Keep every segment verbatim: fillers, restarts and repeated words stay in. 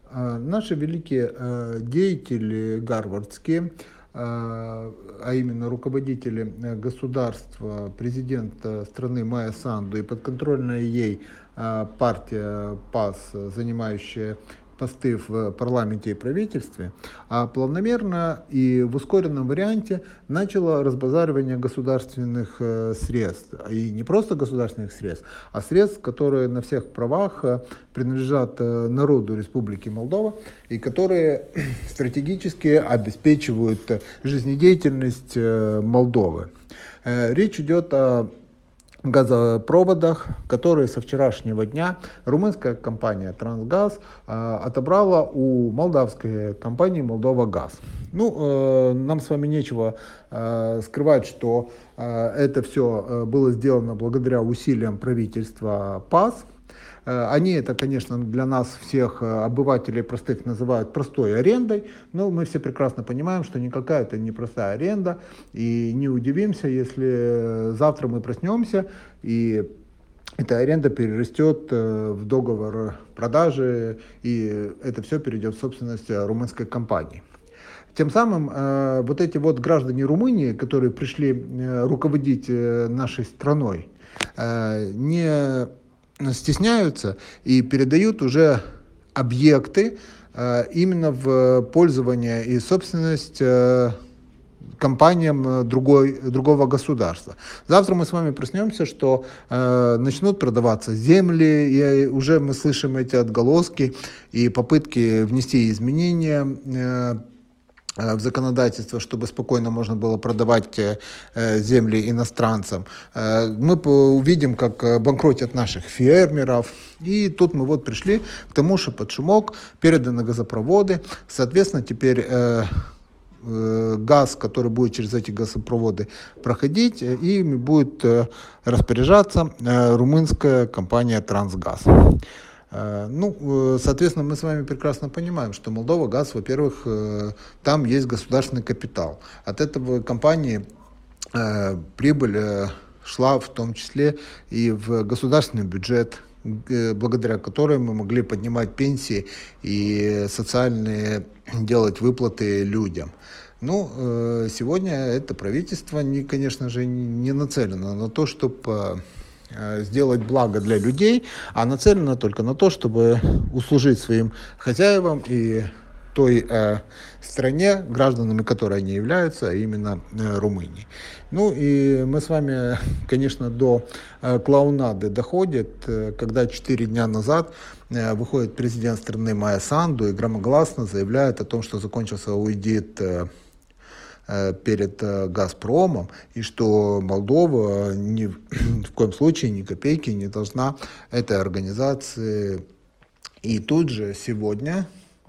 А, Наши великие э, деятели гарвардские, а а именно руководители э, государства, президент э, страны Майя Санду и подконтрольная ей а, партия ПАС, э, занимающая посты в парламенте и правительстве, а плавномерно и в ускоренном варианте начало разбазаривание государственных э, средств. И не просто государственных средств, а средств, которые на всех правах э, принадлежат э, народу Республики Молдова и которые стратегически обеспечивают э, жизнедеятельность э, Молдовы. Э, Речь идет о газопроводах, которые со вчерашнего дня румынская компания «Трансгаз» э, отобрала у молдавской компании «Молдова Газ». Ну, э, нам с вами нечего э, скрывать, что э, это все э, было сделано благодаря усилиям правительства ПАС. Э, Они это, конечно, для нас всех э, обывателей простых называют простой арендой, но мы все прекрасно понимаем, что никакая это не простая аренда, и не удивимся, если завтра мы проснемся и эта аренда перерастет э, в договор продажи, и это все перейдет в собственность э, румынской компании. Тем самым э, вот эти вот граждане Румынии, которые пришли э, руководить э, нашей страной, э, не стесняются и передают уже объекты э, именно в пользование и собственность э, компаниям другой, другого государства. Завтра мы с вами проснемся, что э, начнут продаваться земли, и уже мы слышим эти отголоски и попытки внести изменения э, в законодательство, чтобы спокойно можно было продавать э, земли иностранцам. Э, мы увидим, как банкротят наших фермеров. И тут мы вот пришли к тому, что под шумок переданы газопроводы. Соответственно, теперь э, э, газ, который будет через эти газопроводы проходить, ими будет э, распоряжаться э, румынская компания «Трансгаз». Ну, соответственно, мы с вами прекрасно понимаем, что Молдова Газ, во-первых, там есть государственный капитал. От этого компании прибыль шла в том числе и в государственный бюджет, благодаря которой мы могли поднимать пенсии и социальные делать выплаты людям. Ну, сегодня это правительство, конечно же, не нацелено на то, чтобы сделать благо для людей, а нацелено только на то, чтобы услужить своим хозяевам и той э, стране, гражданами которой они являются, а именно э, Румынии. Ну и мы с вами, конечно, до э, клоунады доходит, э, когда четыре дня назад э, выходит президент страны Майя Санду и громогласно заявляет о том, что закончился аудит э, перед «Газпромом», и что Молдова ни в коем случае ни копейки не должна этой организации. И тут же сегодня,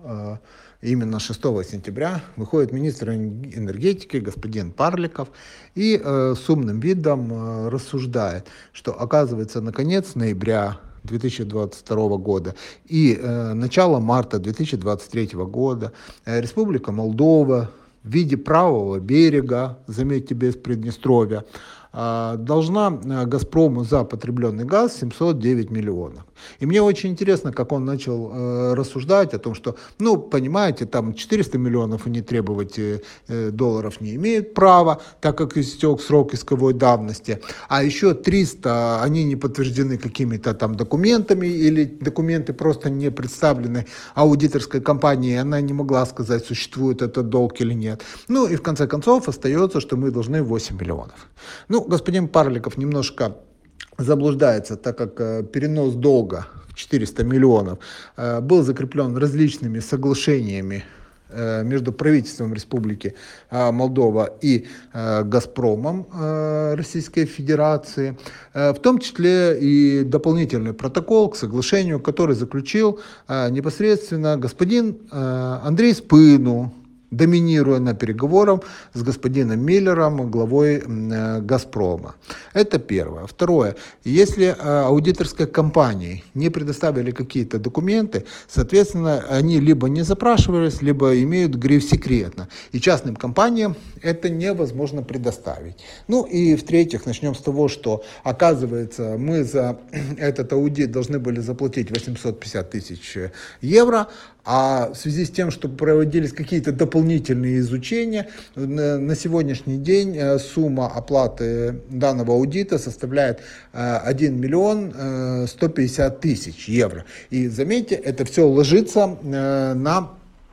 именно шестого сентября, выходит министр энергетики господин Парликов и с умным видом рассуждает, что, оказывается, на конец ноября две тысячи двадцать второго года и э, начало марта две тысячи двадцать третьего года э, Республика Молдова в виде правого берега, заметьте, без Приднестровья, должна «Газпрому» за потребленный газ семьсот девять миллионов. И мне очень интересно, как он начал э, рассуждать о том, что, ну, понимаете, там четыреста миллионов они требовать э, долларов не имеют права, так как истек срок исковой давности, а еще триста, они не подтверждены какими-то там документами, или документы просто не представлены аудиторской компании, и она не могла сказать, существует этот долг или нет. Ну, и в конце концов остается, что мы должны восемь миллионов. Ну, господин Парликов немножко заблуждается, так как э, перенос долга в четыреста миллионов э, был закреплен различными соглашениями э, между правительством Республики э, Молдова и э, «Газпромом» э, Российской Федерации, э, в том числе и дополнительный протокол к соглашению, который заключил э, непосредственно господин э, Андрей Спыну, доминируя на переговорах с господином Миллером, главой «Газпрома». Это первое. Второе. Если аудиторской компании не предоставили какие-то документы, соответственно, они либо не запрашивались, либо имеют гриф «секретно». И частным компаниям это невозможно предоставить. Ну и в-третьих, начнем с того, что, оказывается, мы за этот аудит должны были заплатить восемьсот пятьдесят тысяч евро, а в связи с тем, что проводились какие-то дополнительные изучения, на сегодняшний день сумма оплаты данного аудита составляет один миллион сто пятьдесят тысяч евро. И заметьте, это все ложится на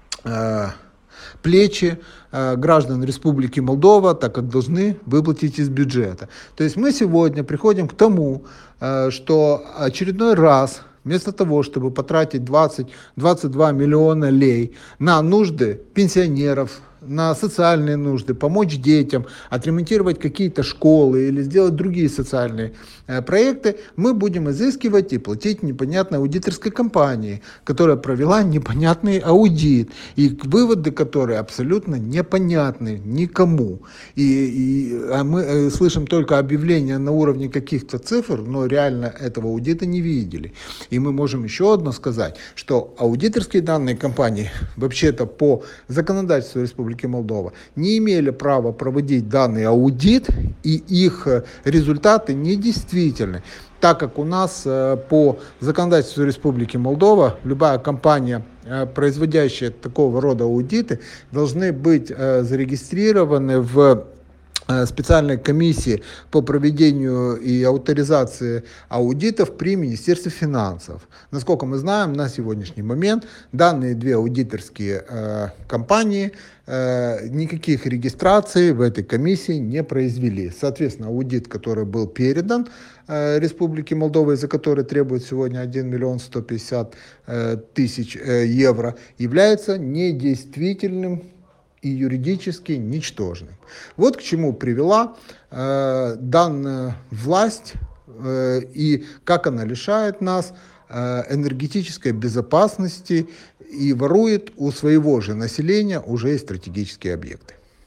плечи граждан Республики Молдова, так как должны выплатить из бюджета. То есть мы сегодня приходим к тому, что очередной раз вместо того, чтобы потратить двадцать-двадцать два миллиона лей на нужды пенсионеров, на социальные нужды, помочь детям, отремонтировать какие-то школы или сделать другие социальные э, проекты, мы будем изыскивать и платить непонятной аудиторской компании, которая провела непонятный аудит, и выводы которые абсолютно непонятны никому. И, и а мы э, слышим только объявления на уровне каких-то цифр, но реально этого аудита не видели. И мы можем еще одно сказать, что аудиторские данные компании вообще-то по законодательству Республики Молдова не имели права проводить данный аудит, и их результаты недействительны, так как у нас по законодательству Республики Молдова любая компания, производящая такого рода аудиты, должны быть зарегистрированы в специальной комиссии по проведению и авторизации аудитов при Министерстве финансов. Насколько мы знаем, на сегодняшний момент данные две аудиторские э, компании э, никаких регистраций в этой комиссии не произвели. Соответственно, аудит, который был передан э, Республике Молдова, и за который требует сегодня один миллион сто пятьдесят тысяч э, евро, является недействительным и юридически ничтожным. Вот к чему привела э, данная власть э, и как она лишает нас э, энергетической безопасности и ворует у своего же населения уже и стратегические объекты.